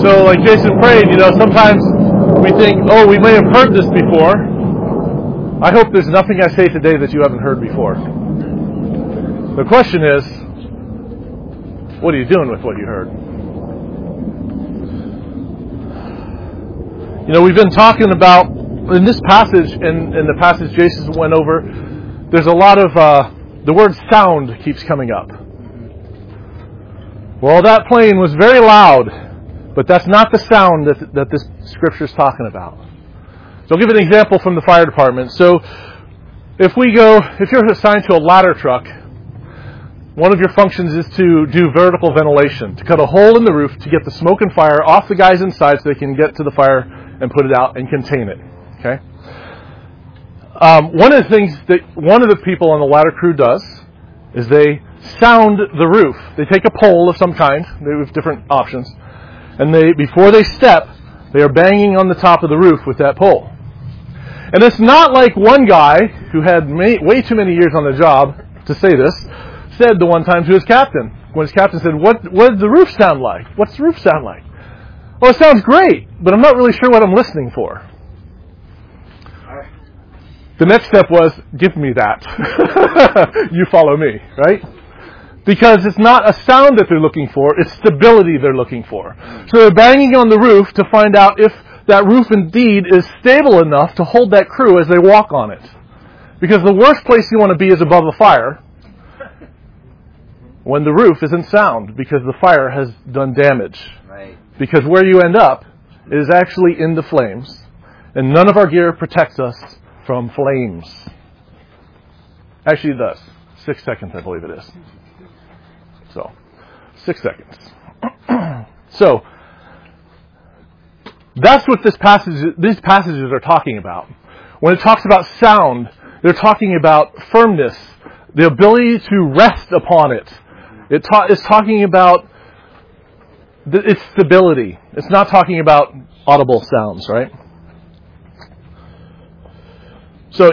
So like Jason prayed, sometimes we think, oh, we may have heard this before. I hope there's nothing I say today that you haven't heard before. The question is, what are you doing with what you heard? We've been talking about, in this passage, and in the passage Jason went over, there's a lot of, the word sound keeps coming up. Well, that plane was very loud, but that's not the sound that this scripture is talking about. So I'll give an example from the fire department. So if you're assigned to a ladder truck, one of your functions is to do vertical ventilation, to cut a hole in the roof to get the smoke and fire off the guys inside so they can get to the fire and put it out and contain it. Okay? One of the things that one of the people on the ladder crew does is they sound the roof. They take a pole of some kind. They have different options. And before they step, they are banging on the top of the roof with that pole. And it's not like one guy who had way too many years on the job to say this, said the one time to his captain, when his captain said, what does the roof sound like? What's the roof sound like? Well, it sounds great, but I'm not really sure what I'm listening for. The next step was, give me that. You follow me, right? Because it's not a sound that they're looking for, it's stability they're looking for. So they're banging on the roof to find out if that roof indeed is stable enough to hold that crew as they walk on it. Because the worst place you want to be is above a fire when the roof isn't sound because the fire has done damage. Right. Because where you end up is actually in the flames. And none of our gear protects us from flames. Actually it does. 6 seconds, I believe it is. So, 6 seconds. So, that's what these passages are talking about. When it talks about sound, they're talking about firmness, the ability to rest upon it. It's talking about its stability. It's not talking about audible sounds, right? So,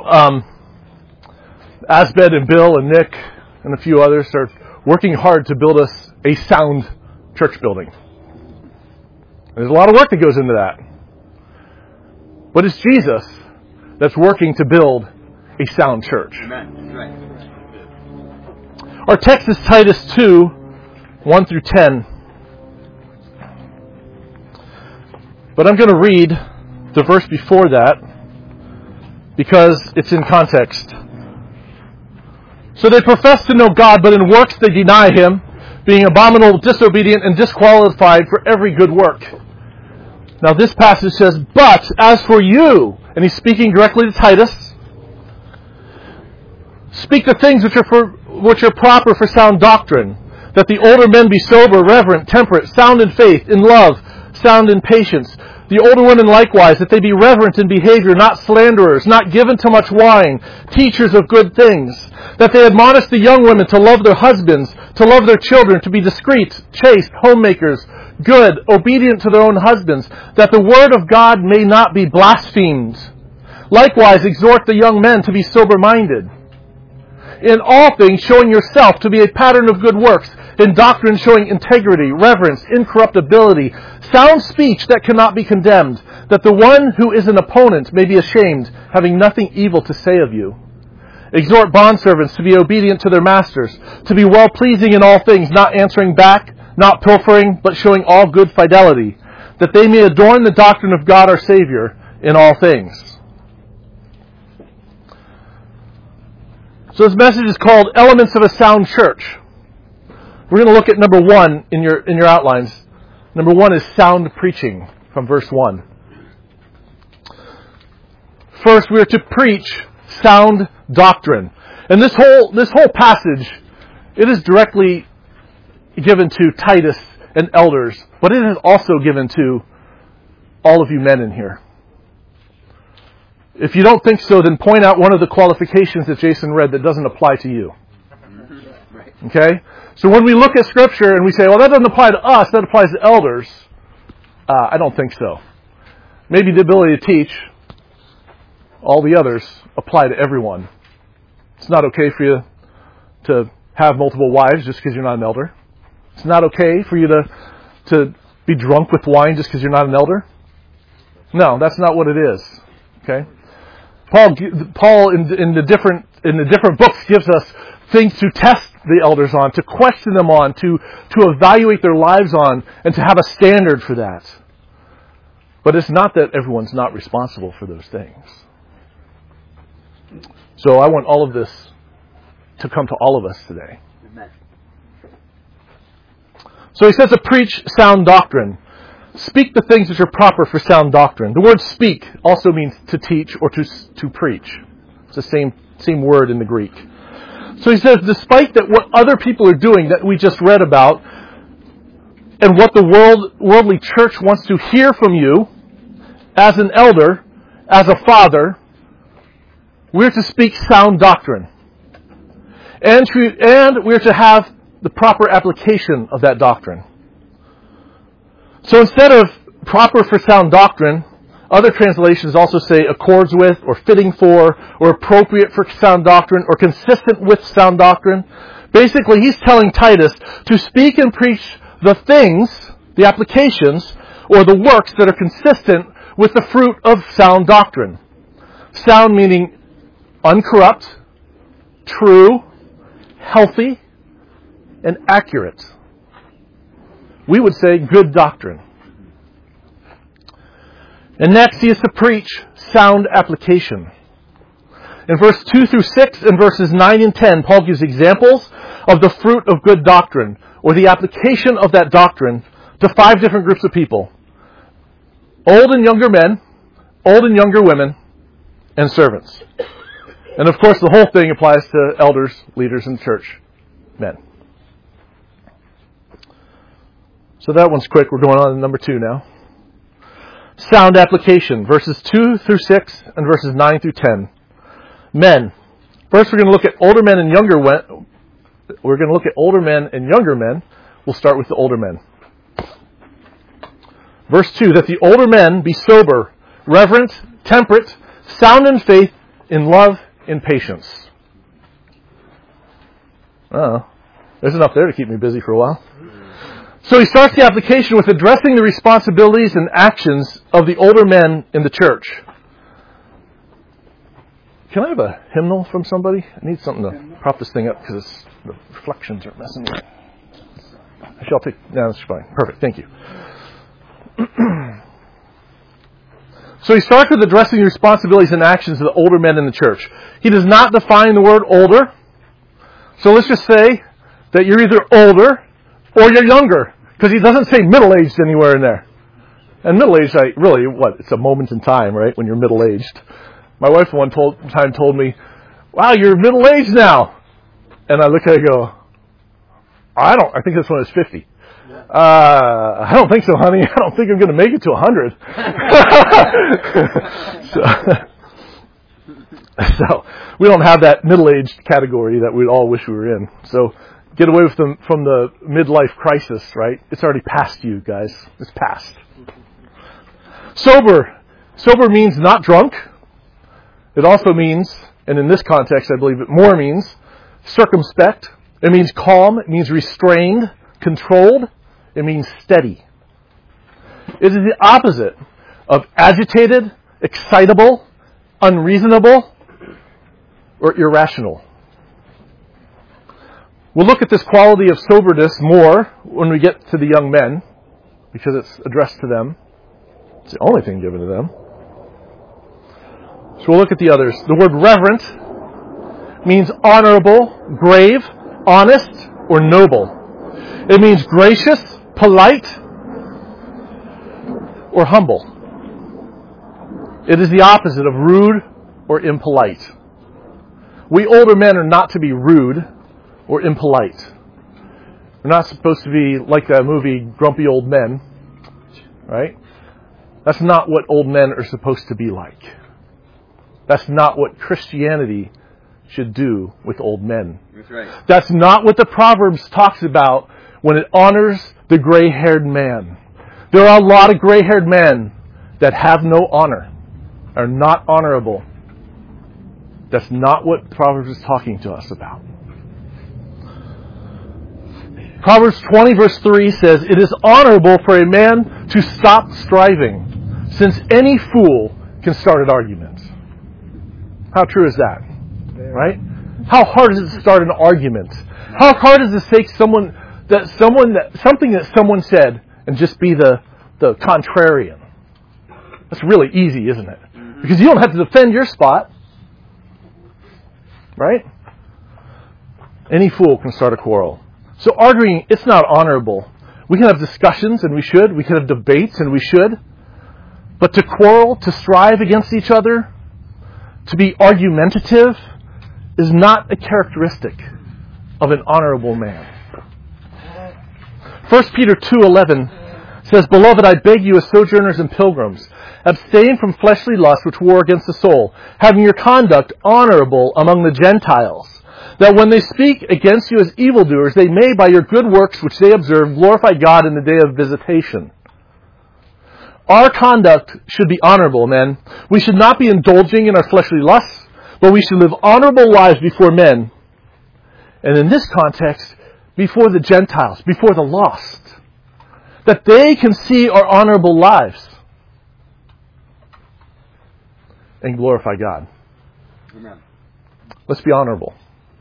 Asbed and Bill and Nick and a few others are working hard to build us a sound church building. There's a lot of work that goes into that. But it's Jesus that's working to build a sound church. Amen. Right. Our text is Titus 2, 1 through 10. But I'm going to read the verse before that because it's in context. So they profess to know God, but in works they deny Him, being abominable, disobedient, and disqualified for every good work. Now this passage says, but as for you, and he's speaking directly to Titus, speak the things which are proper for sound doctrine, that the older men be sober, reverent, temperate, sound in faith, in love, sound in patience. The older women likewise, that they be reverent in behavior, not slanderers, not given to much wine, teachers of good things, that they admonish the young women to love their husbands, to love their children, to be discreet, chaste, homemakers, good, obedient to their own husbands, that the word of God may not be blasphemed. Likewise, exhort the young men to be sober-minded. In all things, showing yourself to be a pattern of good works, in doctrine showing integrity, reverence, incorruptibility, sound speech that cannot be condemned, that the one who is an opponent may be ashamed, having nothing evil to say of you. Exhort bondservants to be obedient to their masters, to be well-pleasing in all things, not answering back, not pilfering, but showing all good fidelity, that they may adorn the doctrine of God our Savior in all things. So this message is called Elements of a Sound Church. We're going to look at number 1 in your outlines. Number 1 is sound preaching from verse 1. First, we are to preach sound doctrine. And this whole passage, it is directly given to Titus and elders, but it is also given to all of you men in here. If you don't think so, then point out one of the qualifications that Jason read that doesn't apply to you. Okay? So when we look at Scripture and we say, well, that doesn't apply to us, that applies to elders, I don't think so. Maybe the ability to teach, all the others apply to everyone. It's not okay for you to have multiple wives just because you're not an elder. It's not okay for you to be drunk with wine just because you're not an elder? No, that's not what it is. Okay? Paul in the different books gives us things to test the elders on, to question them on, to evaluate their lives on, and to have a standard for that. But it's not that everyone's not responsible for those things. So I want all of this to come to all of us today. So he says to preach sound doctrine. Speak the things which are proper for sound doctrine. The word speak also means to teach or to preach. It's the same word in the Greek. So he says, despite that what other people are doing that we just read about, and what the worldly church wants to hear from you, as an elder, as a father, we're to speak sound doctrine. And we're to have the proper application of that doctrine. So instead of proper for sound doctrine, other translations also say accords with, or fitting for, or appropriate for sound doctrine, or consistent with sound doctrine. Basically, he's telling Titus to speak and preach the things, the applications, or the works that are consistent with the fruit of sound doctrine. Sound meaning uncorrupt, true, healthy, and accurate. We would say good doctrine. And next, he is to preach sound application. In verse 2 through 6 and verses 9 and 10, Paul gives examples of the fruit of good doctrine, or the application of that doctrine, to 5 different groups of people. Old and younger men, old and younger women, and servants. And of course, the whole thing applies to elders, leaders in church, men. So that one's quick. We're going on to number 2 now. Sound application, verses 2 through 6 and verses 9 through 10. Men. First, we're going to look at older men and younger men. We're going to look at older men and younger men. We'll start with the older men. Verse 2, that the older men be sober, reverent, temperate, sound in faith, in love, in patience. There's enough there to keep me busy for a while. So he starts the application with addressing the responsibilities and actions of the older men in the church. Can I have a hymnal from somebody? I need something to prop this thing up because the reflections are messing with it. Actually, I'll take... No, that's fine. Perfect. Thank you. So he starts with addressing the responsibilities and actions of the older men in the church. He does not define the word older. So let's just say that you're either older or you're younger, because he doesn't say middle-aged anywhere in there. And middle-aged, it's a moment in time, right, when you're middle-aged. My wife one time told me, wow, you're middle-aged now. And I look at her and go, I think this one is 50. I don't think so, honey. I don't think I'm going to make it to 100. So we don't have that middle-aged category that we all wish we were in. So get away from the midlife crisis, right? It's already past you, guys. It's past. Sober. Sober means not drunk. It also means, and in this context I believe it more means, circumspect. It means calm. It means restrained, controlled. It means steady. It is the opposite of agitated, excitable, unreasonable, or irrational. We'll look at this quality of soberness more when we get to the young men, because it's addressed to them. It's the only thing given to them. So we'll look at the others. The word reverent means honorable, grave, honest, or noble. It means gracious, polite, or humble. It is the opposite of rude or impolite. We older men are not to be rude or impolite. We're not supposed to be like that movie Grumpy Old Men, right? That's not what old men are supposed to be like. That's not what Christianity should do with old men. That's right. That's not what the Proverbs talks about when it honors the gray-haired man. There are a lot of gray-haired men that have no honor, are not honorable. That's not what Proverbs is talking to us about. Proverbs 20 verse 3 says, "It is honorable for a man to stop striving, since any fool can start an argument." How true is that? Right? How hard is it to start an argument? How hard is it to take something that someone said and just be the contrarian? That's really easy, isn't it? Because you don't have to defend your spot. Right? Any fool can start a quarrel. So arguing, it's not honorable. We can have discussions, and we should. We can have debates, and we should. But to quarrel, to strive against each other, to be argumentative, is not a characteristic of an honorable man. 1 Peter 2:11 says, "Beloved, I beg you as sojourners and pilgrims, abstain from fleshly lusts which war against the soul, having your conduct honorable among the Gentiles, that when they speak against you as evildoers, they may, by your good works which they observe, glorify God in the day of visitation." Our conduct should be honorable, men. We should not be indulging in our fleshly lusts, but we should live honorable lives before men. And in this context, before the Gentiles, before the lost, that they can see our honorable lives and glorify God. Amen. Let's be honorable.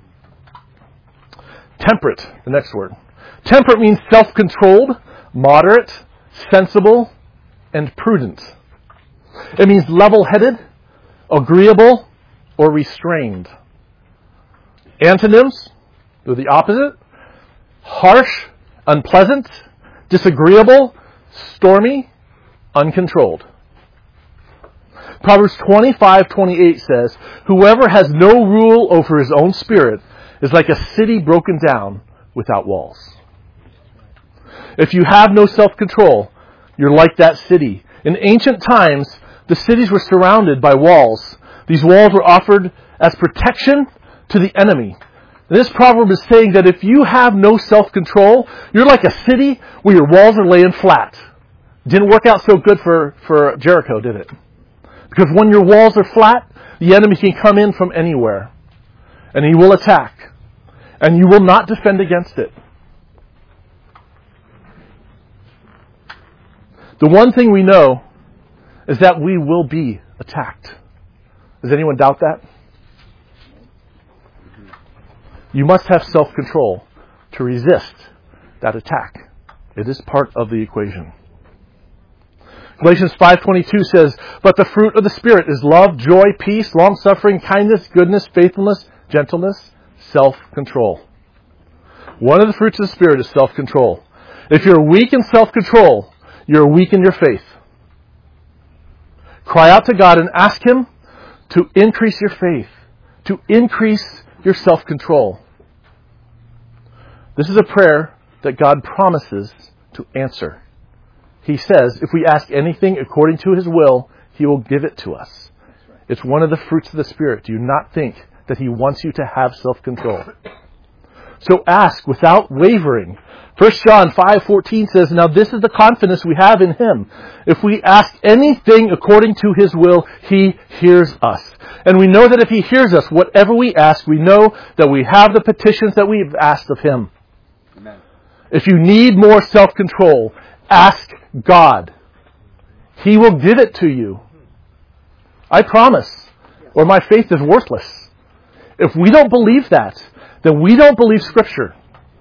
Temperate, the next word. Temperate means self-controlled, moderate, sensible, and prudent. It means level-headed, agreeable, or restrained. Antonyms, they're the opposite: harsh, unpleasant, disagreeable, stormy, uncontrolled. Proverbs 25:28 says, "Whoever has no rule over his own spirit is like a city broken down without walls." If you have no self-control, you're like that city. In ancient times, the cities were surrounded by walls. These walls were offered as protection to the enemy. And this proverb is saying that if you have no self-control, you're like a city where your walls are laying flat. Didn't work out so good for Jericho, did it? Because when your walls are flat, the enemy can come in from anywhere. And he will attack. And you will not defend against it. The one thing we know is that we will be attacked. Does anyone doubt that? You must have self-control to resist that attack. It is part of the equation. Galatians 5:22 says, "But the fruit of the Spirit is love, joy, peace, long-suffering, kindness, goodness, faithfulness, gentleness, self-control." One of the fruits of the Spirit is self-control. If you're weak in self-control, you're weak in your faith. Cry out to God and ask Him to increase your faith, to increase your self-control. This is a prayer that God promises to answer. He says, if we ask anything according to His will, He will give it to us. It's one of the fruits of the Spirit. Do you not think that He wants you to have self-control? So ask without wavering. 1 John 5:14 says, "Now this is the confidence we have in Him. If we ask anything according to His will, He hears us." And we know that if He hears us, whatever we ask, we know that we have the petitions that we've asked of Him. Amen. If you need more self-control, ask God. He will give it to you. I promise. Or my faith is worthless. If we don't believe that, then we don't believe Scripture.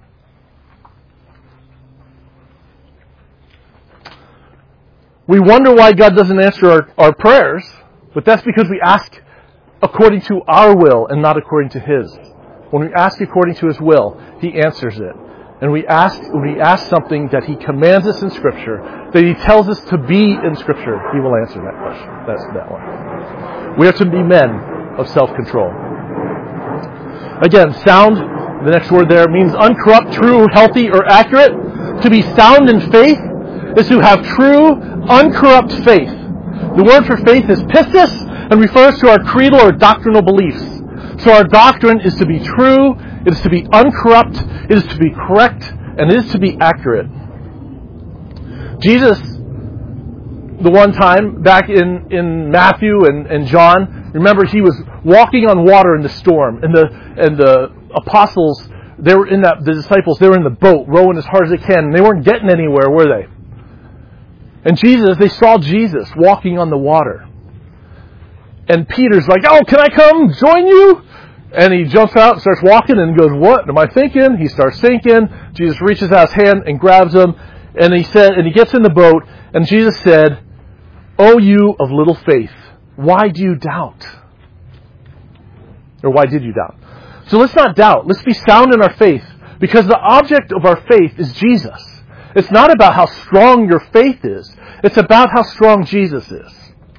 We wonder why God doesn't answer our prayers, but that's because we ask according to our will and not according to His. When we ask according to His will, He answers it. And when we ask something that He commands us in Scripture, that He tells us to be in Scripture, He will answer that question. That's that one. We are to be men of self-control. Again, sound, the next word there, means uncorrupt, true, healthy, or accurate. To be sound in faith is to have true, uncorrupt faith. The word for faith is pistis and refers to our creedal or doctrinal beliefs. So our doctrine is to be true, it is to be uncorrupt, it is to be correct, and it is to be accurate. Jesus, the one time back in Matthew and John, remember He was walking on water in the storm, and the apostles the disciples, they were in the boat, rowing as hard as they can, and they weren't getting anywhere, were they? And they saw Jesus walking on the water. And Peter's like, oh, can I come join you? And he jumps out and starts walking and goes, what am I thinking? He starts sinking. Jesus reaches out his hand and grabs him. And he gets in the boat, and Jesus said, "O you of little faith, why do you doubt?" Or why did you doubt? So let's not doubt. Let's be sound in our faith, because the object of our faith is Jesus. It's not about how strong your faith is. It's about how strong Jesus is.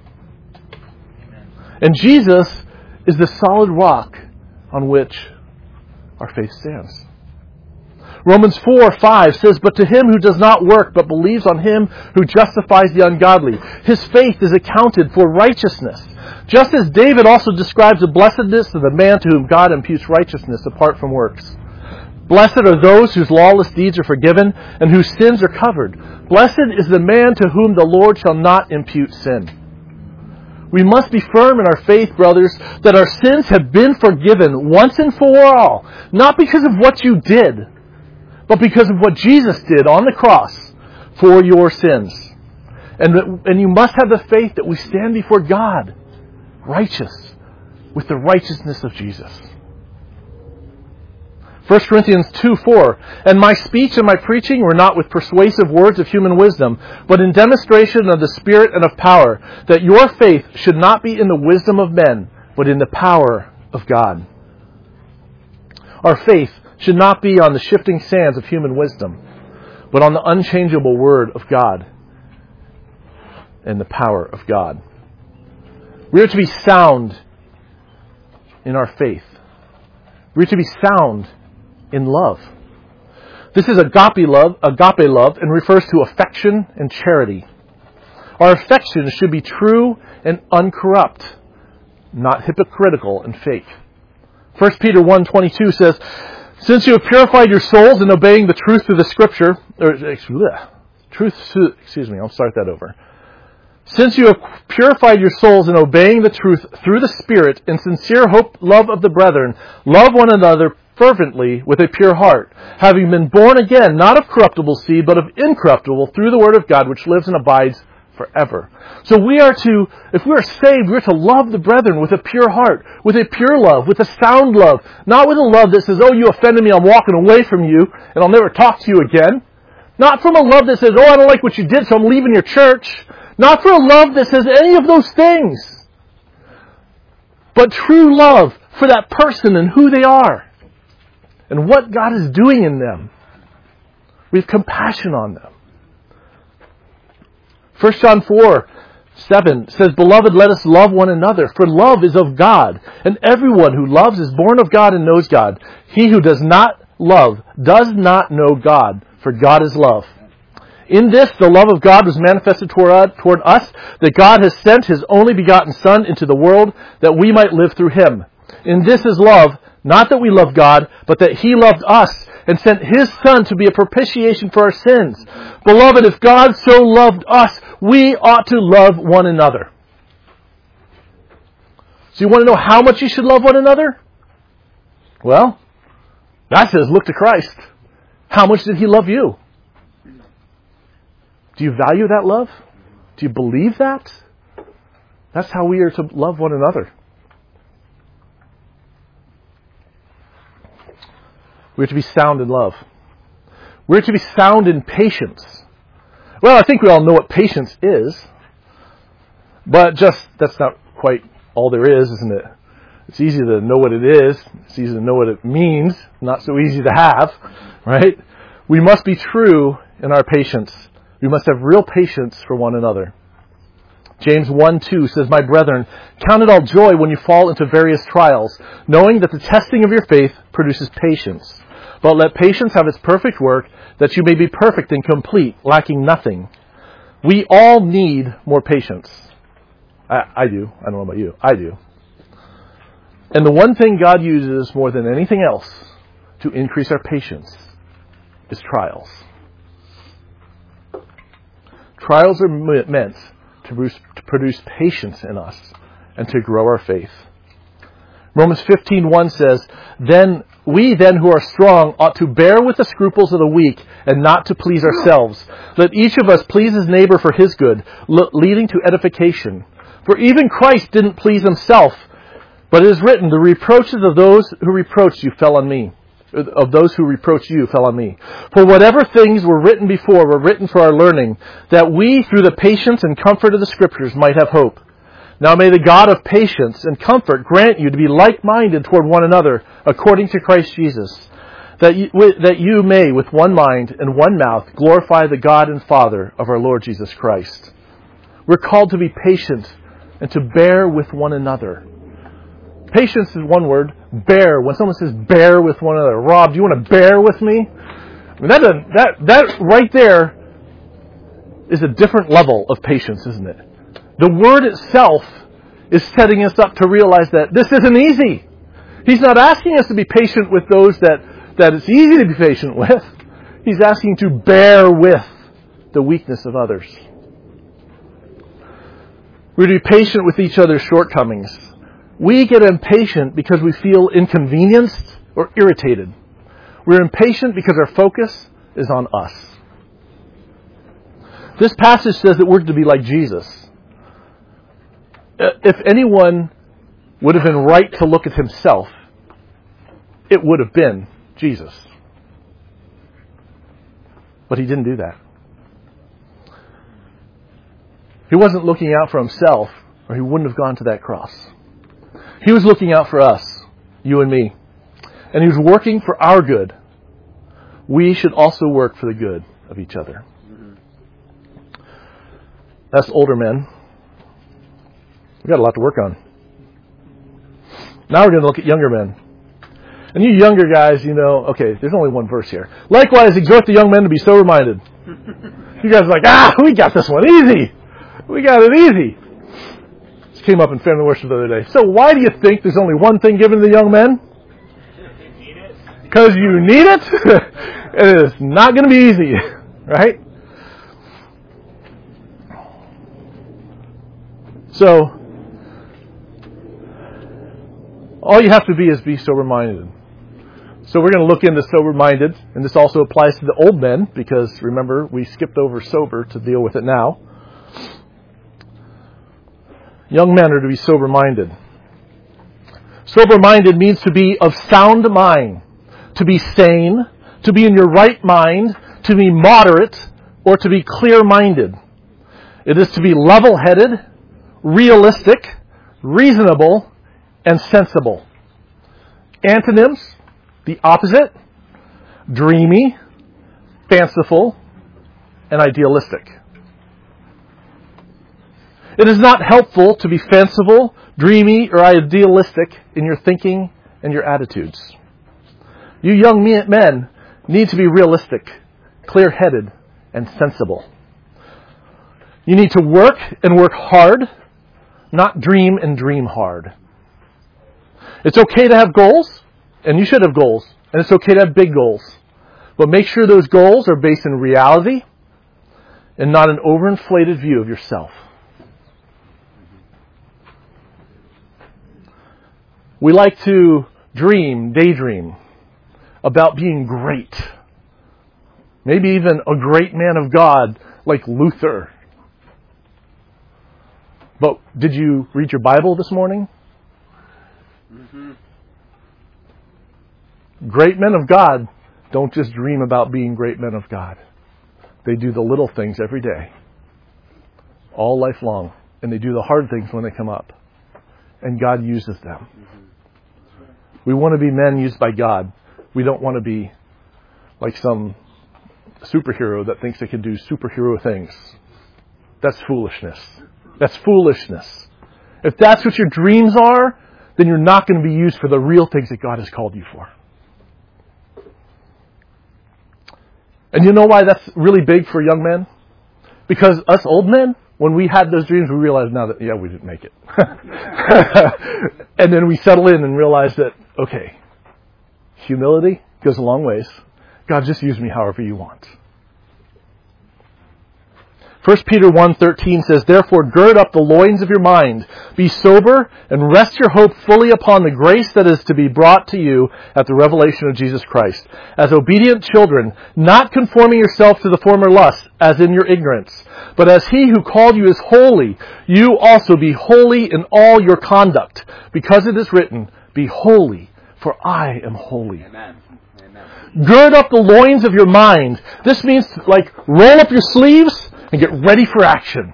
And Jesus is the solid rock on which our faith stands. Romans 4:5 says, "But to him who does not work, but believes on him who justifies the ungodly, his faith is accounted for righteousness." Just as David also describes the blessedness of the man to whom God imputes righteousness apart from works. Blessed are those whose lawless deeds are forgiven and whose sins are covered. Blessed is the man to whom the Lord shall not impute sin. We must be firm in our faith, brothers, that our sins have been forgiven once and for all, not because of what you did, but because of what Jesus did on the cross for your sins. And you must have the faith that we stand before God, righteous, with the righteousness of Jesus. 1 Corinthians 2:4, "And my speech and my preaching were not with persuasive words of human wisdom, but in demonstration of the Spirit and of power, that your faith should not be in the wisdom of men, but in the power of God." Our faith should not be on the shifting sands of human wisdom, but on the unchangeable Word of God and the power of God. We are to be sound in our faith. We are to be sound in love. This is agape love, and refers to affection and charity. Our affection should be true and uncorrupt, not hypocritical and fake. 1 Peter 1:22 says, "Since you have purified your souls in obeying the truth through the Scripture," I'll start that over. "Since you have purified your souls in obeying the truth through the Spirit in sincere hope, love of the brethren, love one another fervently with a pure heart, having been born again, not of corruptible seed, but of incorruptible, through the word of God, which lives and abides forever." So if we are saved, we are to love the brethren with a pure heart, with a pure love, with a sound love, not with a love that says, "Oh, you offended me, I'm walking away from you, and I'll never talk to you again." Not from a love that says, "Oh, I don't like what you did, so I'm leaving your church." Not for a love that says any of those things. But true love for that person and who they are, and what God is doing in them. We have compassion on them. 1 John 4:7 says, "Beloved, let us love one another, for love is of God, and everyone who loves is born of God and knows God. He who does not love does not know God, for God is love. In this, the love of God was manifested toward us, that God has sent His only begotten Son into the world, that we might live through Him. In this is love, not that we love God, but that He loved us and sent His Son to be a propitiation for our sins. Beloved, if God so loved us, we ought to love one another." So you want to know how much you should love one another? Well, that says, look to Christ. How much did He love you? Do you value that love? Do you believe that? That's how we are to love one another. We're to be sound in love. We're to be sound in patience. Well, I think we all know what patience is. But that's not quite all there is, isn't it? It's easy to know what it is. It's easy to know what it means. Not so easy to have, right? We must be true in our patience. We must have real patience for one another. James 1:2 says, "My brethren, count it all joy when you fall into various trials, knowing that the testing of your faith produces patience. But let patience have its perfect work, that you may be perfect and complete, lacking nothing." We all need more patience. I do. I don't know about you. I do. And the one thing God uses more than anything else to increase our patience is trials. Trials are meant to produce patience in us and to grow our faith. Romans 15:1 says, "Then We then who are strong ought to bear with the scruples of the weak and not to please ourselves. Let each of us please his neighbor for his good, leading to edification. For even Christ didn't please himself, but it is written, the reproaches of those who reproached you fell on me. Of those who reproach you fell on me. For whatever things were written before were written for our learning, that we, through the patience and comfort of the Scriptures, might have hope. Now may the God of patience and comfort grant you to be like-minded toward one another, according to Christ Jesus, that you may, with one mind and one mouth, glorify the God and Father of our Lord Jesus Christ. We're called to be patient and to bear with one another. Patience is one word. Bear. When someone says bear with one another, Rob, do you want to bear with me? I mean, that right there is a different level of patience, isn't it? The word itself is setting us up to realize that this isn't easy. He's not asking us to be patient with those that it's easy to be patient with. He's asking to bear with the weakness of others. We're to be patient with each other's shortcomings. We get impatient because we feel inconvenienced or irritated. We're impatient because our focus is on us. This passage says that we're to be like Jesus. If anyone would have been right to look at himself, it would have been Jesus. But he didn't do that. He wasn't looking out for himself, or he wouldn't have gone to that cross. He was looking out for us, you and me. And he was working for our good. We should also work for the good of each other. That's older men. We've got a lot to work on. Now we're going to look at younger men. And you younger guys, okay, there's only one verse here. Likewise, exhort the young men to be sober-minded. You guys are like, we got this one easy. We got it easy. This came up in family worship the other day. So why do you think there's only one thing given to the young men? Because you need it? It is not going to be easy, right? So, all you have to be sober-minded. So we're going to look into sober-minded, and this also applies to the old men, because remember, we skipped over sober to deal with it now. Young men are to be sober-minded. Sober-minded means to be of sound mind, to be sane, to be in your right mind, to be moderate, or to be clear-minded. It is to be level-headed, realistic, reasonable, and sensible. Antonyms, the opposite: dreamy, fanciful, and idealistic. It is not helpful to be fanciful, dreamy, or idealistic in your thinking and your attitudes. You young men need to be realistic, clear-headed, and sensible. You need to work and work hard, not dream and dream hard. It's okay to have goals, and you should have goals, and it's okay to have big goals. But make sure those goals are based in reality and not an overinflated view of yourself. We like to daydream about being great. Maybe even a great man of God like Luther. But did you read your Bible this morning? Mm-hmm. Great men of God don't just dream about being great men of God. They do the little things every day, all life long. And they do the hard things when they come up. And God uses them. We want to be men used by God. We don't want to be like some superhero that thinks they can do superhero things. That's foolishness. That's foolishness. If that's what your dreams are, then you're not going to be used for the real things that God has called you for. And you know why that's really big for young men? Because us old men, when we had those dreams, we realized now that, we didn't make it. And then we settle in and realize that, okay, humility goes a long ways. God, just use me however you want. 1 Peter 1:13 says, "Therefore gird up the loins of your mind, be sober, and rest your hope fully upon the grace that is to be brought to you at the revelation of Jesus Christ. As obedient children, not conforming yourself to the former lusts, as in your ignorance. But as he who called you is holy, you also be holy in all your conduct, because it is written, be holy, for I am holy." Amen. Gird up the loins of your mind. This means, like, roll up your sleeves and get ready for action.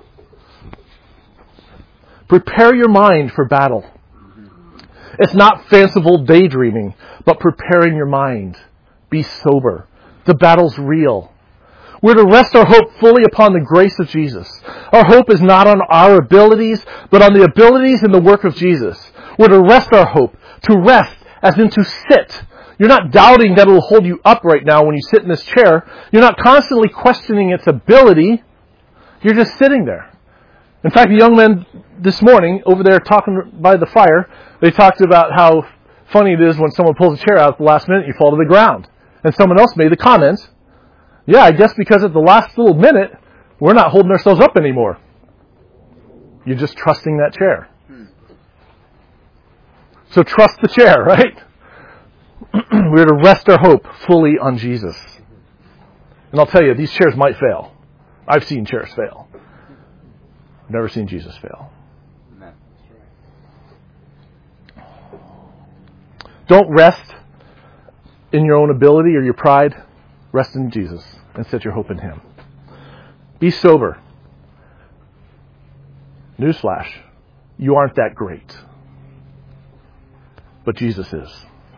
Prepare your mind for battle. It's not fanciful daydreaming, but preparing your mind. Be sober. The battle's real. We're to rest our hope fully upon the grace of Jesus. Our hope is not on our abilities, but on the abilities and the work of Jesus. We're to rest our hope. To rest, as in to sit. You're not doubting that it'll hold you up right now when you sit in this chair. You're not constantly questioning its ability. You're just sitting there. In fact, a young man this morning over there talking by the fire, they talked about how funny it is when someone pulls a chair out at the last minute, you fall to the ground. And someone else made the comment, yeah, I guess because at the last little minute, we're not holding ourselves up anymore. You're just trusting that chair. So trust the chair, right? We're to rest our hope fully on Jesus. And I'll tell you, these chairs might fail. I've seen chairs fail. I've never seen Jesus fail. Don't rest in your own ability or your pride. Rest in Jesus and set your hope in Him. Be sober. Newsflash, you aren't that great. But Jesus is.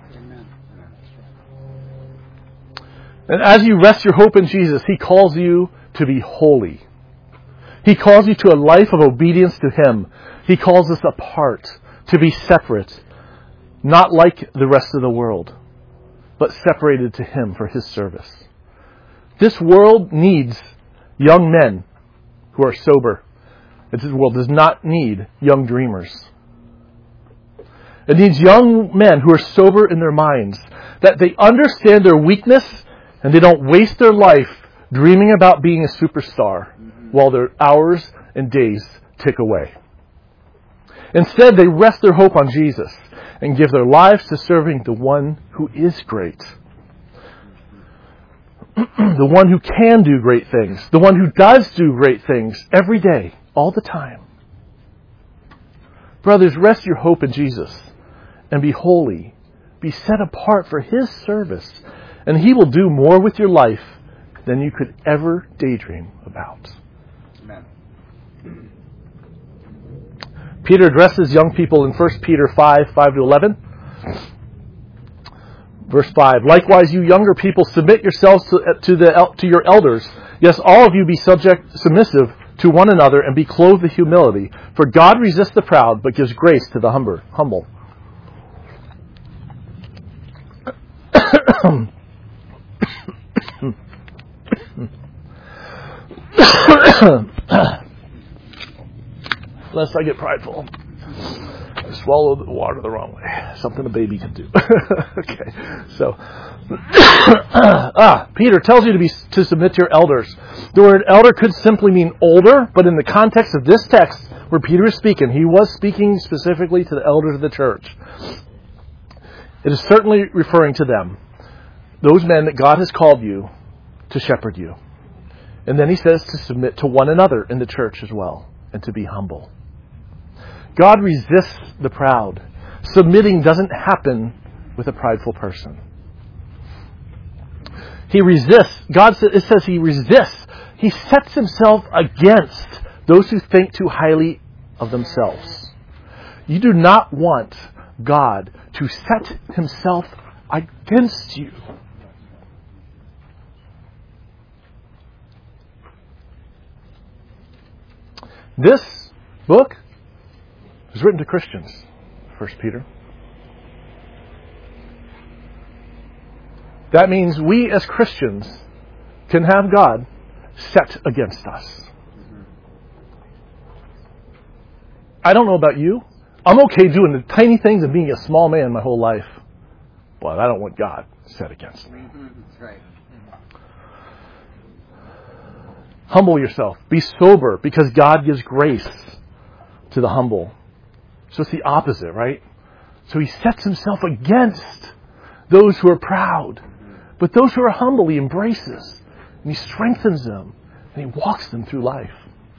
And as you rest your hope in Jesus, He calls you to be holy. He calls you to a life of obedience to Him. He calls us apart, to be separate, not like the rest of the world, but separated to Him for His service. This world needs young men who are sober. This world does not need young dreamers. It needs young men who are sober in their minds, that they understand their weakness and they don't waste their life dreaming about being a superstar while their hours and days tick away. Instead, they rest their hope on Jesus and give their lives to serving the one who is great. The one who can do great things. The one who does do great things every day, all the time. Brothers, rest your hope in Jesus and be holy. Be set apart for His service. And He will do more with your life than you could ever daydream about. Amen. Peter addresses young people in 1 Peter 5:5-11. Verse 5, "Likewise, you younger people, submit yourselves to your elders. Yes, all of you be submissive to one another, and be clothed with humility. For God resists the proud, but gives grace to the humble." Lest I get prideful. I swallow the water the wrong way. Something a baby can do. Okay, so Peter tells you to submit to your elders. The word elder could simply mean older, but in the context of this text where Peter is speaking, he was speaking specifically to the elders of the church. It is certainly referring to them, those men that God has called you to shepherd you. And then he says to submit to one another in the church as well, and to be humble. God resists the proud. Submitting doesn't happen with a prideful person. He resists. It says He resists. He sets Himself against those who think too highly of themselves. You do not want God to set Himself against you. This book is written to Christians, 1 Peter. That means we as Christians can have God set against us. I don't know about you. I'm okay doing the tiny things and being a small man my whole life. But I don't want God set against me. That's right. Humble yourself. Be sober, because God gives grace to the humble. So it's the opposite, right? So he sets himself against those who are proud. But those who are humble, he embraces. And he strengthens them. And he walks them through life.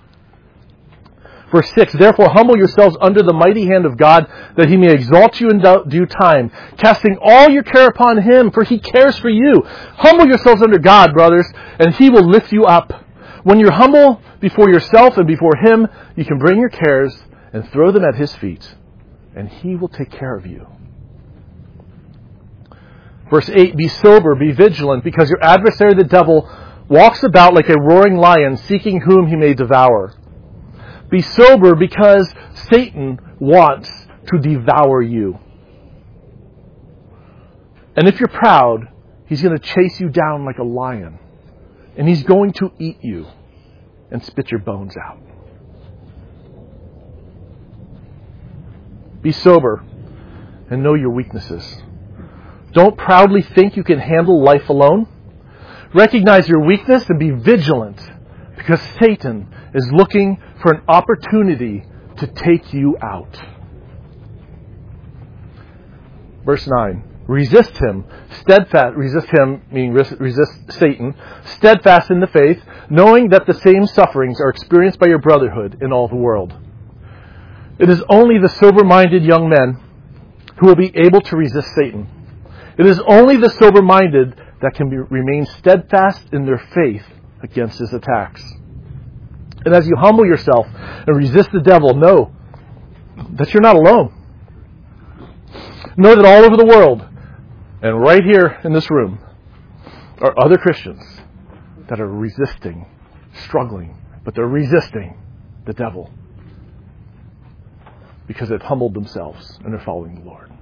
Verse 6, therefore humble yourselves under the mighty hand of God, that he may exalt you in due time, casting all your care upon him, for he cares for you. Humble yourselves under God, brothers, and he will lift you up. When you're humble before yourself and before him, you can bring your cares and throw them at his feet, and he will take care of you. Verse 8, be sober, be vigilant, because your adversary the devil walks about like a roaring lion, seeking whom he may devour. Be sober, because Satan wants to devour you. And if you're proud, he's going to chase you down like a lion. And he's going to eat you and spit your bones out. Be sober and know your weaknesses. Don't proudly think you can handle life alone. Recognize your weakness and be vigilant, because Satan is looking for an opportunity to take you out. Verse 9. Resist him, steadfast, resist him, meaning resist Satan, steadfast in the faith, knowing that the same sufferings are experienced by your brotherhood in all the world. It is only the sober-minded young men who will be able to resist Satan. It is only the sober-minded that can remain steadfast in their faith against his attacks. And as you humble yourself and resist the devil, know that you're not alone. Know that all over the world, and right here in this room, are other Christians that are resisting, struggling, but they're resisting the devil because they've humbled themselves and they're following the Lord.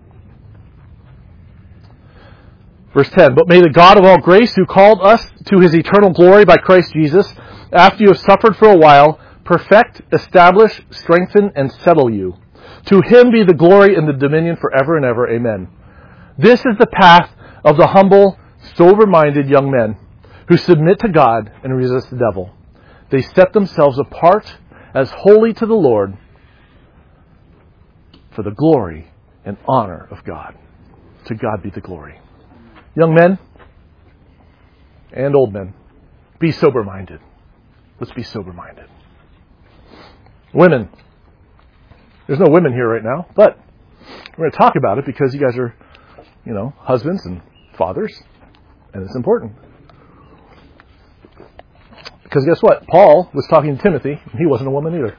Verse 10, but may the God of all grace, who called us to his eternal glory by Christ Jesus, after you have suffered for a while, perfect, establish, strengthen, and settle you. To him be the glory and the dominion forever and ever. Amen. This is the path of the humble, sober-minded young men who submit to God and resist the devil. They set themselves apart as holy to the Lord for the glory and honor of God. To God be the glory. Young men and old men, be sober-minded. Let's be sober-minded. Women. There's no women here right now, but we're going to talk about it because you guys are, husbands and fathers, and it's important. Because guess what? Paul was talking to Timothy, and he wasn't a woman either.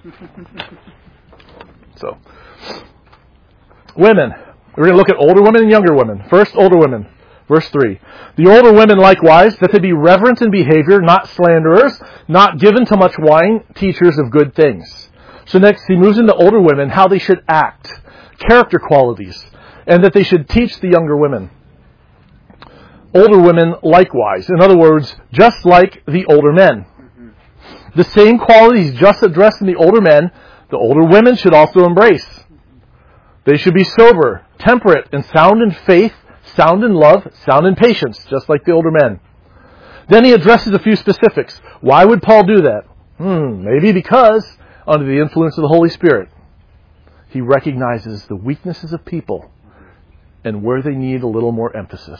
So, women. We're going to look at older women and younger women. First, older women. Verse 3. The older women likewise, that they be reverent in behavior, not slanderers, not given to much wine, teachers of good things. So next, he moves into older women, how they should act, character qualities, and that they should teach the younger women. Older women likewise. In other words, just like the older men. The same qualities just addressed in the older men, the older women should also embrace. They should be sober, temperate, and sound in faith, sound in love, sound in patience, just like the older men. Then he addresses a few specifics. Why would Paul do that? Maybe because, under the influence of the Holy Spirit, he recognizes the weaknesses of people and where they need a little more emphasis.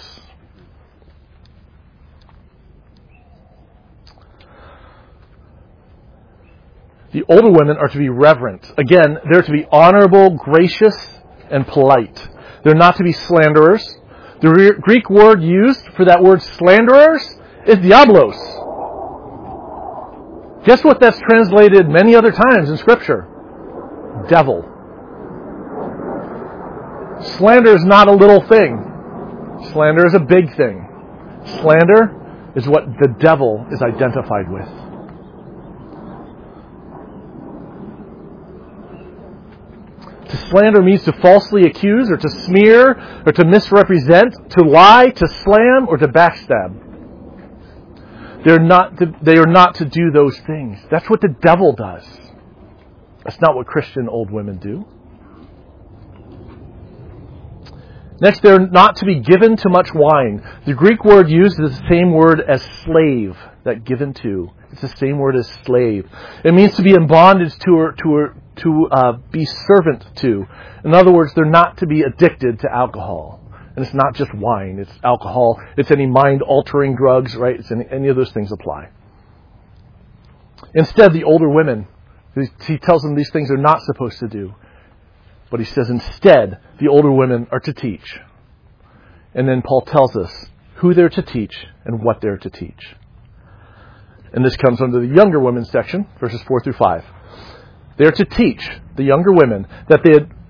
The older women are to be reverent. Again, they're to be honorable, gracious, and polite. They're not to be slanderers. The Greek word used for that word slanderers is diablos. Guess what that's translated many other times in Scripture? Devil. Slander is not a little thing. Slander is a big thing. Slander is what the devil is identified with. To slander means to falsely accuse or to smear or to misrepresent, to lie, to slam, or to backstab. They are not to do those things. That's what the devil does. That's not what Christian old women do. Next, they're not to be given to much wine. The Greek word used is the same word as slave, that given to. It's the same word as slave. It means to be in bondage to be servant to. In other words, they're not to be addicted to alcohol. And it's not just wine, it's alcohol, it's any mind-altering drugs, right? It's any of those things apply. Instead, the older women, he tells them these things they're not supposed to do. But he says instead, the older women are to teach. And then Paul tells us who they're to teach and what they're to teach. And this comes under the younger women section, verses 4 through 5. They're to teach the younger women that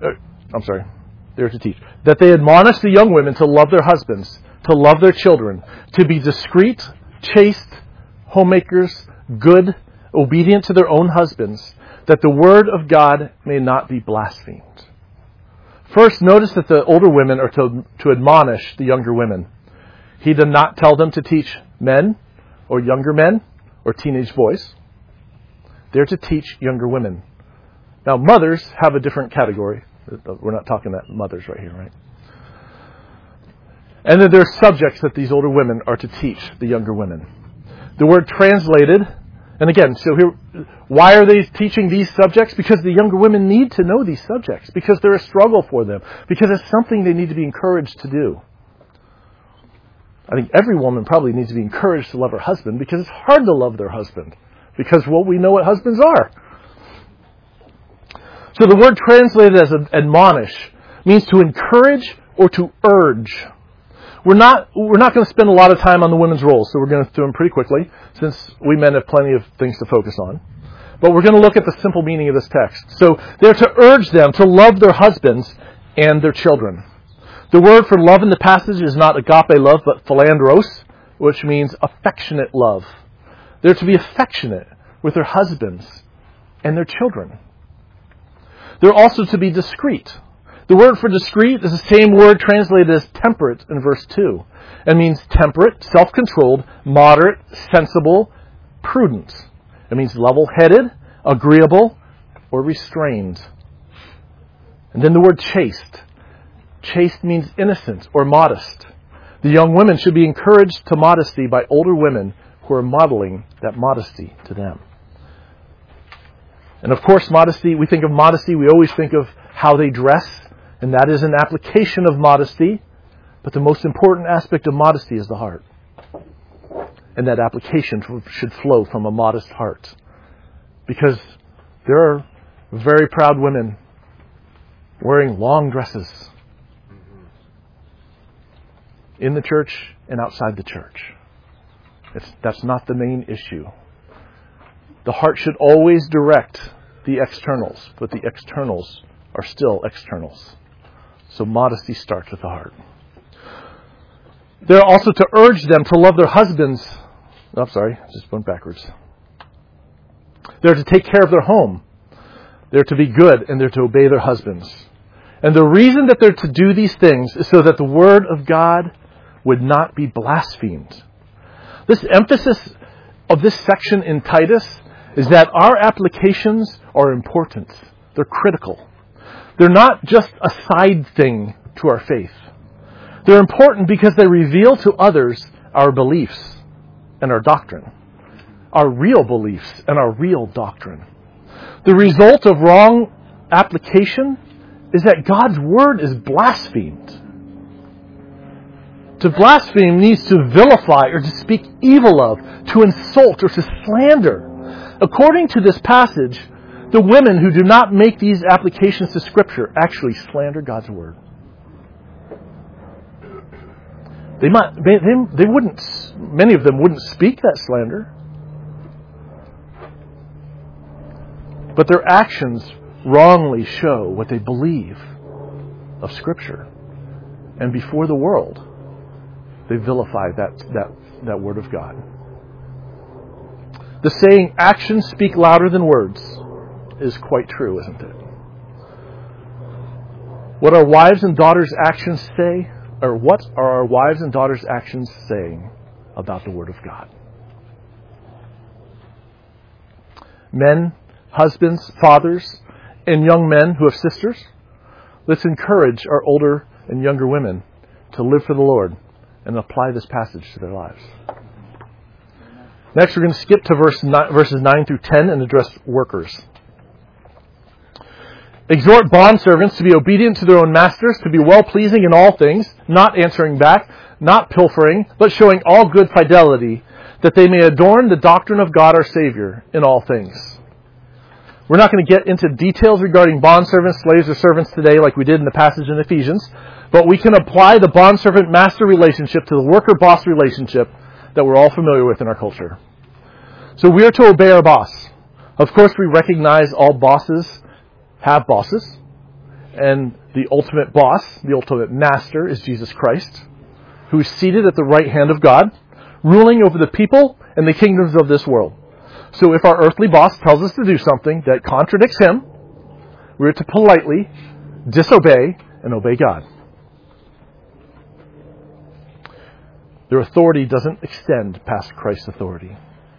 they admonish the young women to love their husbands, to love their children, to be discreet, chaste, homemakers, good, obedient to their own husbands, that the word of God may not be blasphemed. First, notice that the older women are to admonish the younger women. He did not tell them to teach men or younger men or teenage boys. They're to teach younger women. Now, mothers have a different category. We're not talking about mothers right here, right? And then there are subjects that these older women are to teach the younger women. The word translated, and again, so here, why are they teaching these subjects? Because the younger women need to know these subjects, because they're a struggle for them, because it's something they need to be encouraged to do. I think every woman probably needs to be encouraged to love her husband, because it's hard to love their husband, because, well, we know what husbands are. So the word translated as admonish means to encourage or to urge. We're not going to spend a lot of time on the women's roles, so we're going to do them pretty quickly, since we men have plenty of things to focus on. But we're going to look at the simple meaning of this text. So they're to urge them to love their husbands and their children. The word for love in the passage is not agape love, but philandros, which means affectionate love. They're to be affectionate with their husbands and their children. They're also to be discreet. The word for discreet is the same word translated as temperate in verse 2. It means temperate, self-controlled, moderate, sensible, prudent. It means level-headed, agreeable, or restrained. And then the word chaste. Chaste means innocent or modest. The young women should be encouraged to modesty by older women who are modeling that modesty to them. And of course, modesty, we think of modesty, we always think of how they dress, and that is an application of modesty. But the most important aspect of modesty is the heart. And that application should flow from a modest heart. Because there are very proud women wearing long dresses in the church and outside the church. That's not the main issue. The heart should always direct the externals, but the externals are still externals. So modesty starts with the heart. They're also to urge them to love their husbands. Just went backwards. They're to take care of their home. They're to be good, and they're to obey their husbands. And the reason that they're to do these things is so that the word of God would not be blasphemed. This emphasis of this section in Titus is that our applications are important. They're critical. They're not just a side thing to our faith. They're important because they reveal to others our beliefs and our doctrine. Our real beliefs and our real doctrine. The result of wrong application is that God's word is blasphemed. To blaspheme means to vilify or to speak evil of, to insult or to slander. According to this passage, the women who do not make these applications to Scripture actually slander God's word. Many of them wouldn't speak that slander. But their actions wrongly show what they believe of Scripture. And before the world, they vilify that word of God. The saying, actions speak louder than words, is quite true, isn't it? What our wives and daughters' actions say, or what are our wives and daughters' actions saying about the Word of God? Men, husbands, fathers, and young men who have sisters, let's encourage our older and younger women to live for the Lord and apply this passage to their lives. Next, we're going to skip to verses 9 through 10 and address workers. Exhort bondservants to be obedient to their own masters, to be well-pleasing in all things, not answering back, not pilfering, but showing all good fidelity, that they may adorn the doctrine of God our Savior in all things. We're not going to get into details regarding bondservants, slaves, or servants today like we did in the passage in Ephesians, but we can apply the bondservant-master relationship to the worker-boss relationship that we're all familiar with in our culture. So we are to obey our boss. Of course, we recognize all bosses have bosses, and the ultimate boss, the ultimate master, is Jesus Christ, who is seated at the right hand of God, ruling over the people and the kingdoms of this world. So if our earthly boss tells us to do something that contradicts him, we're to politely disobey and obey God. Their authority doesn't extend past Christ's authority.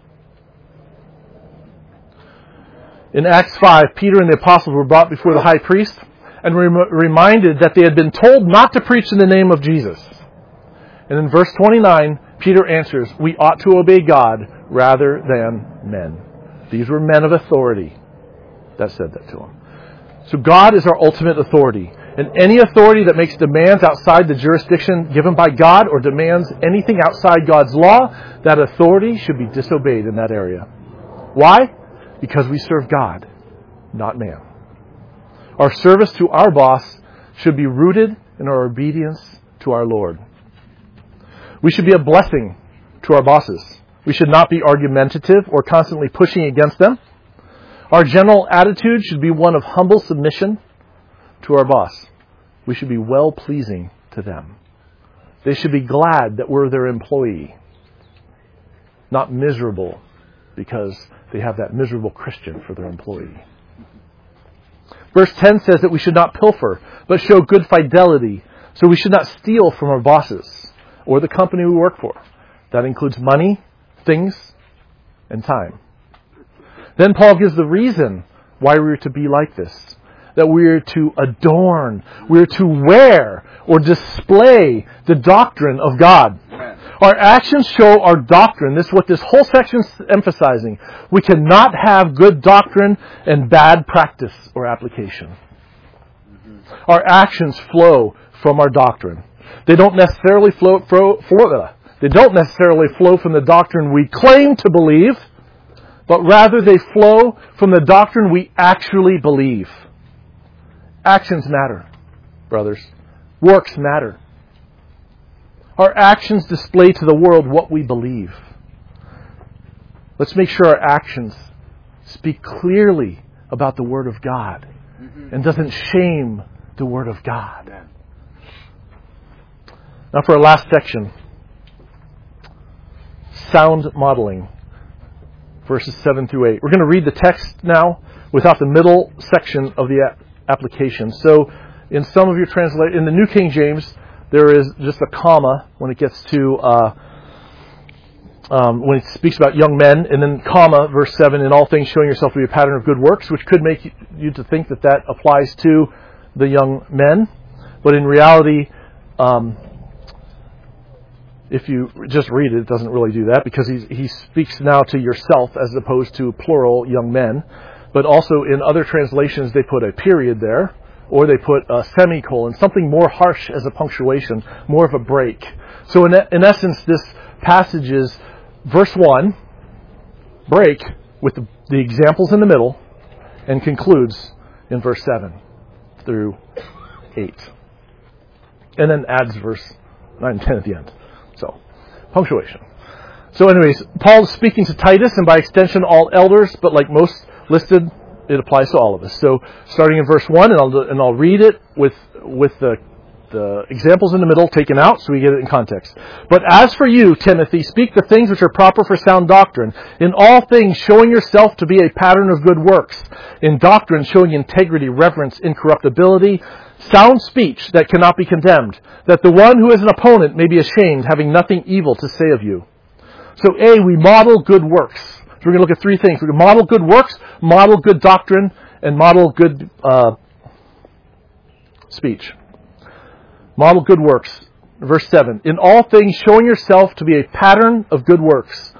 In Acts 5, Peter and the apostles were brought before the high priest and were reminded that they had been told not to preach in the name of Jesus. And in verse 29, Peter answers, we ought to obey God rather than men. These were men of authority that said that to him. So God is our ultimate authority. And any authority that makes demands outside the jurisdiction given by God or demands anything outside God's law, that authority should be disobeyed in that area. Why? Because we serve God, not man. Our service to our boss should be rooted in our obedience to our Lord. We should be a blessing to our bosses. We should not be argumentative or constantly pushing against them. Our general attitude should be one of humble submission to our boss. We should be well-pleasing to them. They should be glad that we're their employee, not miserable because they have that miserable Christian for their employee. Verse 10 says that we should not pilfer, but show good fidelity. So we should not steal from our bosses or the company we work for. That includes money, things, and time. Then Paul gives the reason why we are to be like this. That we are to adorn, we are to wear or display the doctrine of God. Amen. Our actions show our doctrine. This is what this whole section is emphasizing. We cannot have good doctrine and bad practice or application. Our actions flow from our doctrine. They don't necessarily flow from the doctrine we claim to believe, but rather they flow from the doctrine we actually believe. Actions matter, brothers. Works matter. Our actions display to the world what we believe. Let's make sure our actions speak clearly about the Word of God and doesn't shame the Word of God. Now for our last section, sound modeling, verses 7 through 8. We're going to read the text now without the middle section of the application. So in some of your in the New King James, there is just a comma when it gets to when it speaks about young men, and then comma, verse 7, in all things showing yourself to be a pattern of good works, which could make you to think that that applies to the young men. But in reality, if you just read it, it doesn't really do that, because he speaks now to yourself as opposed to plural young men. But also in other translations, they put a period there, or they put a semicolon, something more harsh as a punctuation, more of a break. So in essence, this passage is verse 1, break with the examples in the middle, and concludes in verse 7 through 8. And then adds verse 9 and 10 at the end. So, punctuation. So anyways, Paul is speaking to Titus, and by extension all elders, but like most listed, it applies to all of us. So starting in verse 1, and I'll read it with the examples in the middle taken out so we get it in context. But as for you, Timothy, speak the things which are proper for sound doctrine, in all things showing yourself to be a pattern of good works, in doctrine showing integrity, reverence, incorruptibility, sound speech that cannot be condemned, that the one who is an opponent may be ashamed, having nothing evil to say of you. So we model good works. So we're going to look at three things. We're going to model good works, model good doctrine, and model good speech. Model good works. Verse 7. In all things, showing yourself to be a pattern of good works.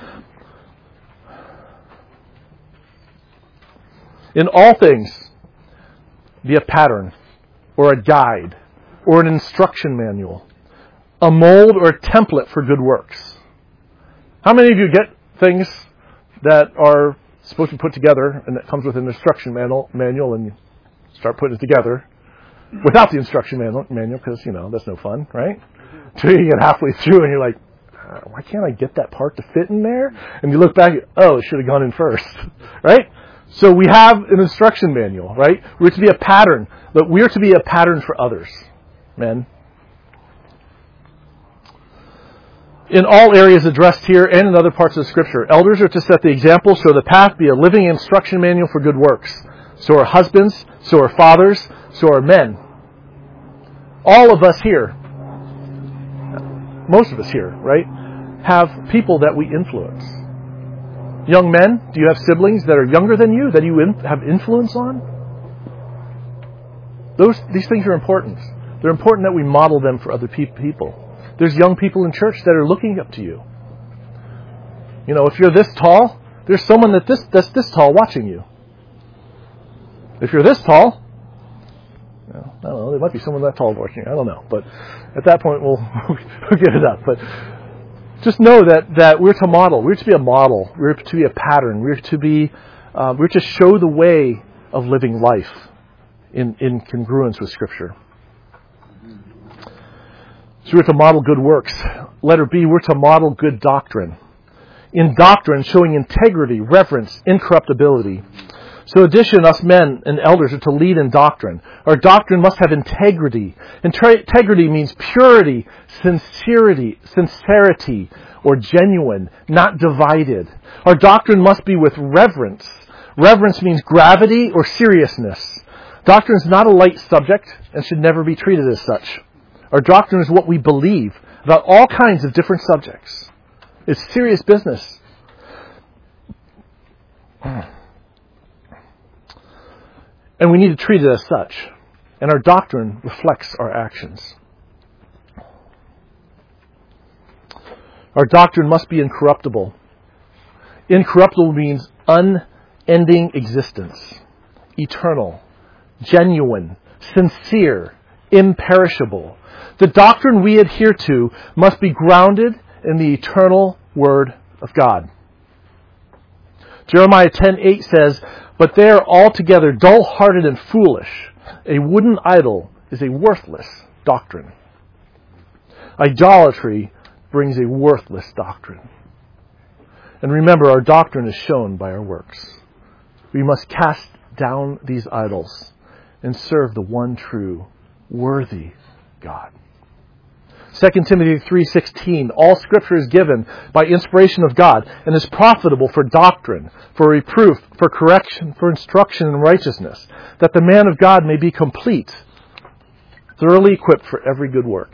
In all things, be a pattern, or a guide, or an instruction manual, a mold or a template for good works. How many of you get things that are supposed to be put together and that comes with an instruction manual and you start putting it together without the instruction manual because, that's no fun, right? Until you get halfway through and you're like, why can't I get that part to fit in there? And you look back, it should have gone in first, right? So we have an instruction manual, right? We're to be a pattern, but we're to be a pattern for others, men. In all areas addressed here and in other parts of the Scripture, elders are to set the example, show the path, be a living instruction manual for good works. So are husbands, so are fathers, so are men. All of us here, most of us here, right, have people that we influence. Young men, do you have siblings that are younger than you that you have influence on? These things are important. They're important that we model them for other people. There's young people in church that are looking up to you. If you're this tall, there's someone that's this tall watching you. If you're this tall, I don't know, there might be someone that tall watching you. I don't know. But at that point, we'll give it up. But just know that we're to model. We're to be a model. We're to be a pattern. We're to show the way of living life in congruence with Scripture. So we're to model good works. Letter B, we're to model good doctrine. In doctrine, showing integrity, reverence, incorruptibility. So in addition, us men and elders are to lead in doctrine. Our doctrine must have integrity. Integrity means purity, sincerity, or genuine, not divided. Our doctrine must be with reverence. Reverence means gravity or seriousness. Doctrine is not a light subject and should never be treated as such. Our doctrine is what we believe about all kinds of different subjects. It's serious business. And we need to treat it as such. And our doctrine reflects our actions. Our doctrine must be incorruptible. Incorruptible means unending existence, eternal, genuine, sincere, imperishable. The doctrine we adhere to must be grounded in the eternal Word of God. Jeremiah 10:8 says, "But they are altogether dull-hearted and foolish. A wooden idol is a worthless doctrine." Idolatry brings a worthless doctrine. And remember, our doctrine is shown by our works. We must cast down these idols and serve the one true, worthy God. 2 Timothy 3:16, all Scripture is given by inspiration of God and is profitable for doctrine, for reproof, for correction, for instruction in righteousness, that the man of God may be complete, thoroughly equipped for every good work.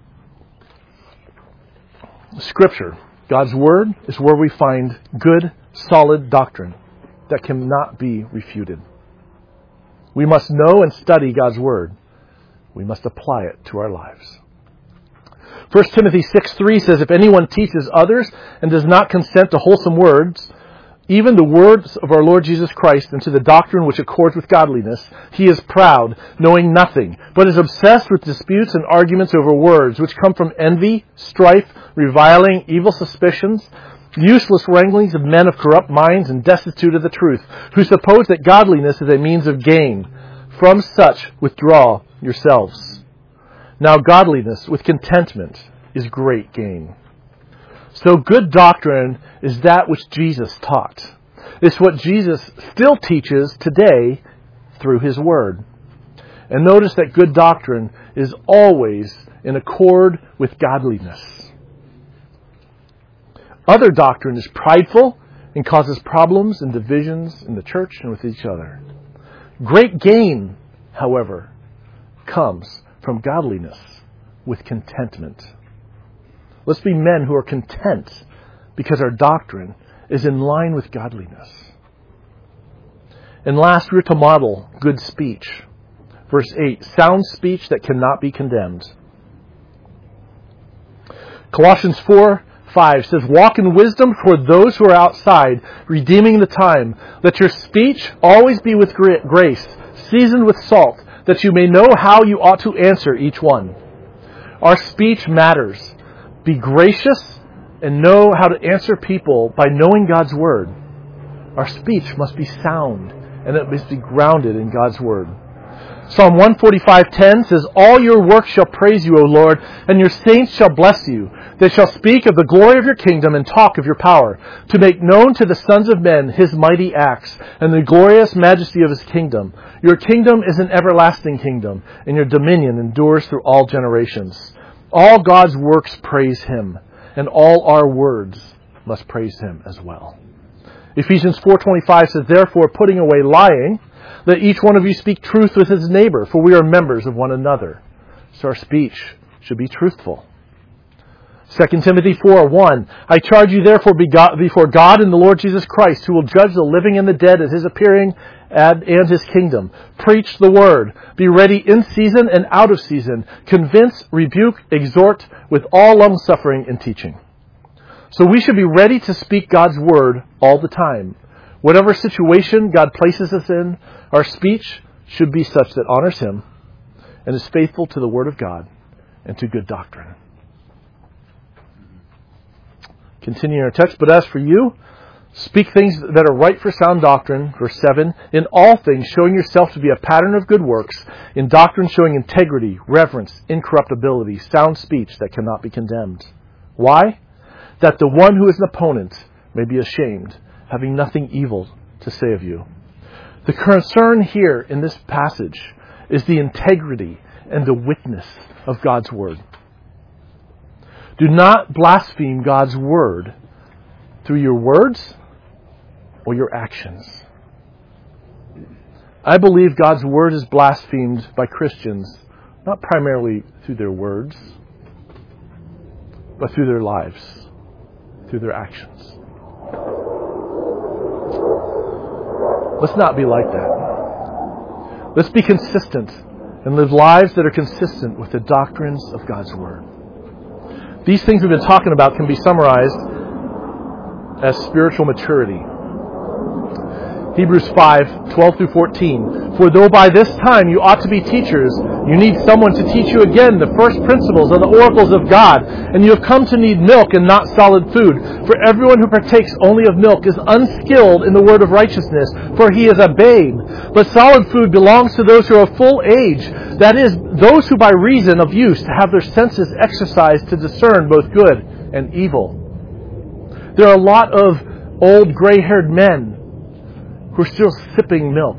Scripture, God's Word, is where we find good, solid doctrine that cannot be refuted. We must know and study God's Word. We must apply it to our lives. 1 Timothy 6:3 says, "If anyone teaches others and does not consent to wholesome words, even the words of our Lord Jesus Christ, and to the doctrine which accords with godliness, he is proud, knowing nothing, but is obsessed with disputes and arguments over words, which come from envy, strife, reviling, evil suspicions, useless wranglings of men of corrupt minds and destitute of the truth, who suppose that godliness is a means of gain. From such withdraw yourselves. Now godliness with contentment is great gain." So good doctrine is that which Jesus taught. It's what Jesus still teaches today through His Word. And notice that good doctrine is always in accord with godliness. Other doctrine is prideful and causes problems and divisions in the church and with each other. Great gain, however, comes from godliness with contentment. Let's be men who are content because our doctrine is in line with godliness. And last, we're to model good speech. Verse 8, sound speech that cannot be condemned. Colossians 4:5 says, walk in wisdom toward those who are outside, redeeming the time. Let your speech always be with grace, seasoned with salt, that you may know how you ought to answer each one. Our speech matters. Be gracious and know how to answer people by knowing God's Word. Our speech must be sound, and it must be grounded in God's Word. Psalm 145:10 says, all your works shall praise you, O Lord, and your saints shall bless you. They shall speak of the glory of your kingdom and talk of your power, to make known to the sons of men his mighty acts and the glorious majesty of his kingdom. Your kingdom is an everlasting kingdom, and your dominion endures through all generations. All God's works praise him, and all our words must praise him as well. Ephesians 4:25 says, therefore, putting away lying, let each one of you speak truth with his neighbor, for we are members of one another. So our speech should be truthful. 2 Timothy 4:1, I charge you therefore before God and the Lord Jesus Christ, who will judge the living and the dead at his appearing and his kingdom. Preach the word. Be ready in season and out of season. Convince, rebuke, exhort with all long-suffering and teaching. So we should be ready to speak God's word all the time. Whatever situation God places us in, our speech should be such that honors him and is faithful to the word of God and to good doctrine. Continuing our text, but as for you, speak things that are right for sound doctrine. Verse 7, in all things showing yourself to be a pattern of good works, in doctrine showing integrity, reverence, incorruptibility, sound speech that cannot be condemned. Why? That the one who is an opponent may be ashamed, having nothing evil to say of you. The concern here in this passage is the integrity and the witness of God's word. Do not blaspheme God's word through your words or your actions. I believe God's word is blasphemed by Christians, not primarily through their words, but through their lives, through their actions. Let's not be like that. Let's be consistent and live lives that are consistent with the doctrines of God's word. These things we've been talking about can be summarized as spiritual maturity. Hebrews 5:12 through 14. For though by this time you ought to be teachers, you need someone to teach you again the first principles of the oracles of God, and you have come to need milk and not solid food. For everyone who partakes only of milk is unskilled in the word of righteousness, for he is a babe. But solid food belongs to those who are of full age, that is, those who by reason of use have their senses exercised to discern both good and evil. There are a lot of old gray-haired men who are still sipping milk.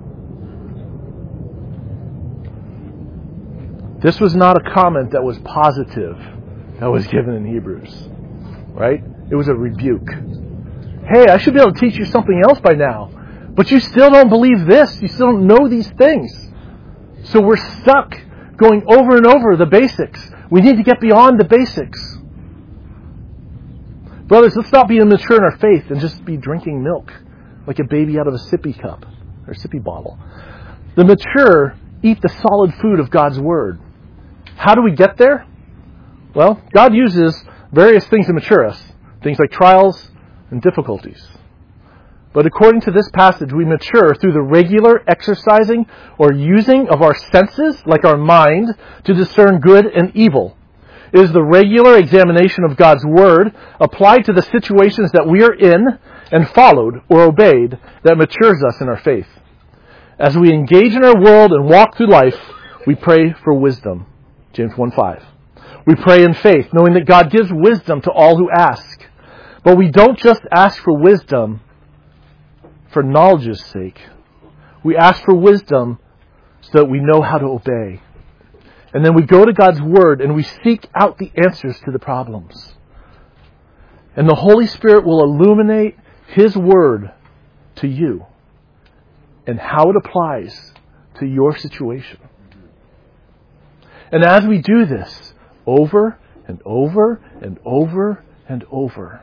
This was not a comment that was positive that was given in Hebrews, right? It was a rebuke. Hey, I should be able to teach you something else by now, but you still don't believe this. You still don't know these things. So we're stuck going over and over the basics. We need to get beyond the basics. Brothers, let's not be immature in our faith and just be drinking milk like a baby out of a sippy cup or sippy bottle. The mature eat the solid food of God's word. How do we get there? Well, God uses various things to mature us, things like trials and difficulties. But according to this passage, we mature through the regular exercising or using of our senses, like our mind, to discern good and evil. It is the regular examination of God's word applied to the situations that we are in and followed or obeyed that matures us in our faith. As we engage in our world and walk through life, we pray for wisdom. James 1:5. We pray in faith, knowing that God gives wisdom to all who ask. But we don't just ask for wisdom for knowledge's sake. We ask for wisdom so that we know how to obey. And then we go to God's word and we seek out the answers to the problems. And the Holy Spirit will illuminate His word to you and how it applies to your situation. And as we do this over and over and over and over,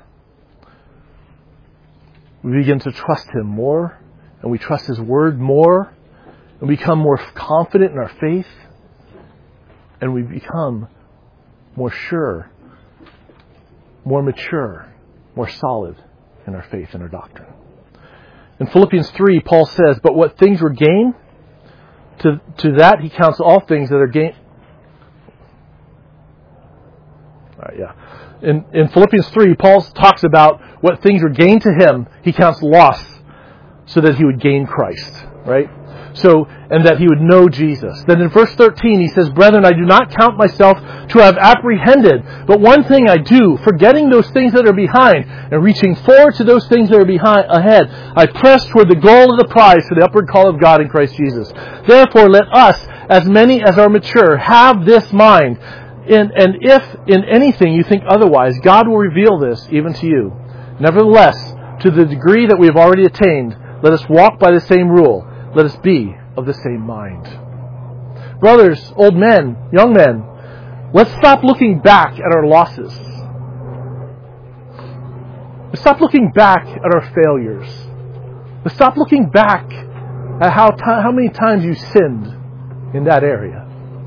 we begin to trust Him more, and we trust His word more, and we become more confident in our faith, and we become more sure more mature, more solid in our faith and our doctrine. In Philippians 3, Paul says, but what things were gain, to that he counts all things that are gain. All right, yeah. In Philippians 3, Paul talks about what things were gained to him, he counts loss so that he would gain Christ, right? So, and that he would know Jesus. Then in verse 13 he says, brethren, I do not count myself to have apprehended, but one thing I do, forgetting those things that are behind and reaching forward to those things that are ahead, I press toward the goal of the prize for the upward call of God in Christ Jesus. Therefore let us, as many as are mature, have this mind. And if in anything you think otherwise, God will reveal this even to you. Nevertheless, to the degree that we have already attained, let us walk by the same rule. Let us be of the same mind. Brothers, old men, young men, let's stop looking back at our losses. Let's stop looking back at our failures. Let's stop looking back at how many times you sinned in that area.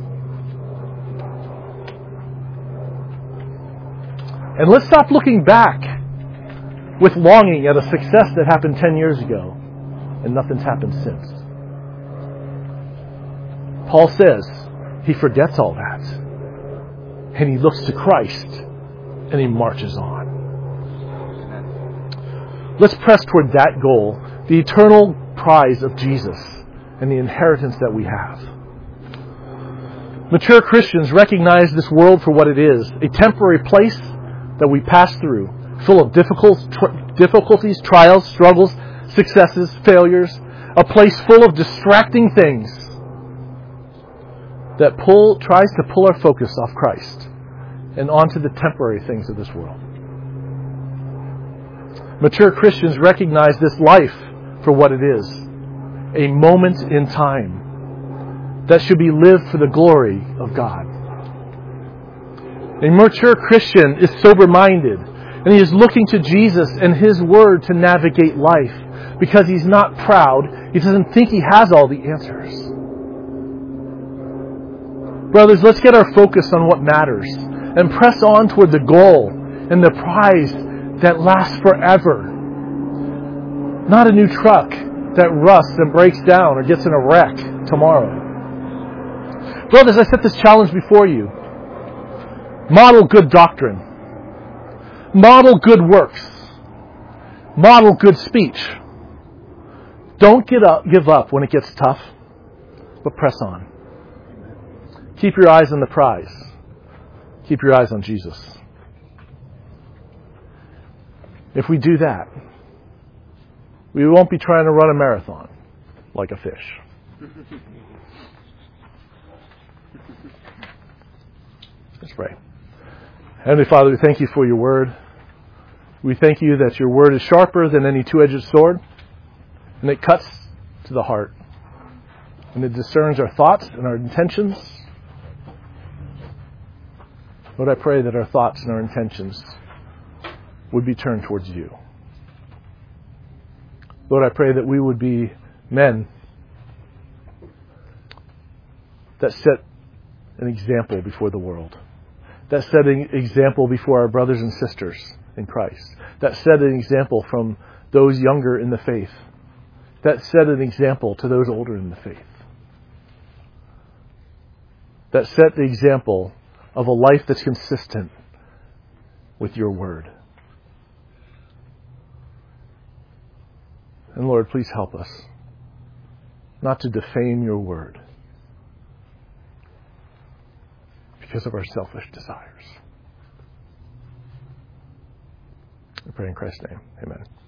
And let's stop looking back with longing at a success that happened 10 years ago and nothing's happened since. Paul says he forgets all that and he looks to Christ and he marches on. Let's press toward that goal, the eternal prize of Jesus and the inheritance that we have. Mature Christians recognize this world for what it is, a temporary place that we pass through, full of difficulties, trials, struggles, successes, failures, a place full of distracting things that tries to pull our focus off Christ and onto the temporary things of this world. Mature Christians recognize this life for what it is, a moment in time that should be lived for the glory of God. A mature Christian is sober-minded, and he is looking to Jesus and His Word to navigate life because he's not proud. He doesn't think he has all the answers. Brothers, let's get our focus on what matters and press on toward the goal and the prize that lasts forever. Not a new truck that rusts and breaks down or gets in a wreck tomorrow. Brothers, I set this challenge before you. Model good doctrine. Model good works. Model good speech. Don't give up when it gets tough, but press on. Keep your eyes on the prize. Keep your eyes on Jesus. If we do that, we won't be trying to run a marathon like a fish. Let's pray. Heavenly Father, we thank you for your word. We thank you that your word is sharper than any two-edged sword, and it cuts to the heart, and it discerns our thoughts and our intentions. Lord, I pray that our thoughts and our intentions would be turned towards you. Lord, I pray that we would be men that set an example before the world, that set an example before our brothers and sisters in Christ, that set an example from those younger in the faith, that set an example to those older in the faith, that set the example of a life that's consistent with your word. And Lord, please help us not to defame your word because of our selfish desires. I pray in Christ's name. Amen.